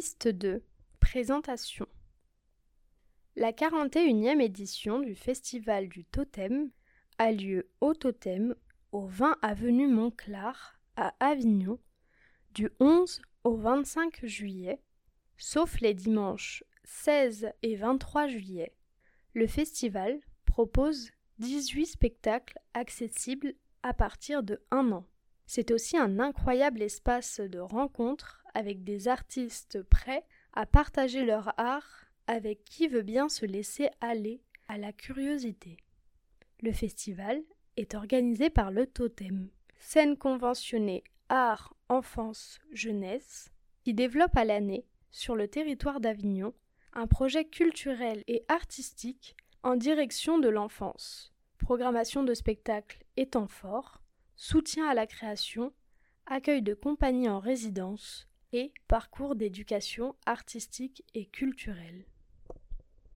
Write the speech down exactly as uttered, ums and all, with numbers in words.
Piste deux. Présentation. La quarante et unième édition du Festival du Totem a lieu au Totem, au vingt avenue Montclar, à Avignon, du onze au vingt-cinq juillet, sauf les dimanches seize et vingt-trois juillet. Le festival propose dix-huit spectacles accessibles à partir de un an. C'est aussi un incroyable espace de rencontre avec des artistes prêts à partager leur art avec qui veut bien se laisser aller à la curiosité. Le festival est organisé par le Totem, scène conventionnée art, enfance, jeunesse, qui développe à l'année, sur le territoire d'Avignon, un projet culturel et artistique en direction de l'enfance. Programmation de spectacles et temps forts, soutien à la création, accueil de compagnies en résidence et parcours d'éducation artistique et culturelle.